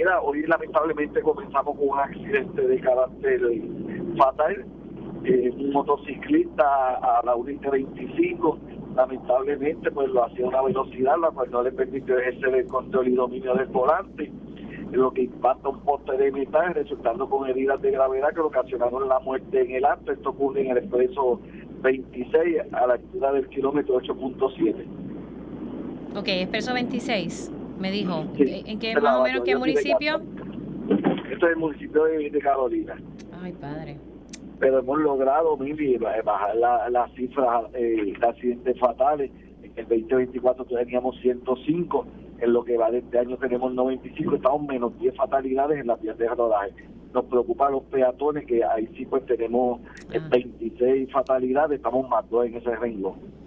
mira, hoy lamentablemente comenzamos con un accidente de carácter fatal. Un motociclista a la 1:25, lamentablemente, pues lo hacía a una velocidad la cual no le permitió ejercer el control y dominio del volante, lo que impacta un poste de metal, resultando con heridas de gravedad que ocasionaron la muerte en el acto. Esto ocurre en el expreso 26 a la altura del kilómetro 8.7. Ok, expreso 26, me dijo. Sí, ¿En qué más o menos qué municipio? Esto es el municipio de Carolina. Ay, padre. Pero hemos logrado, Mili, bajar las cifras de accidentes fatales. En el 2024 teníamos 105, en lo que va de este año tenemos 95, estamos menos 10 fatalidades en las vías de rodaje. Nos preocupan los peatones, que ahí sí pues tenemos 26 fatalidades, estamos más 2 en ese renglón.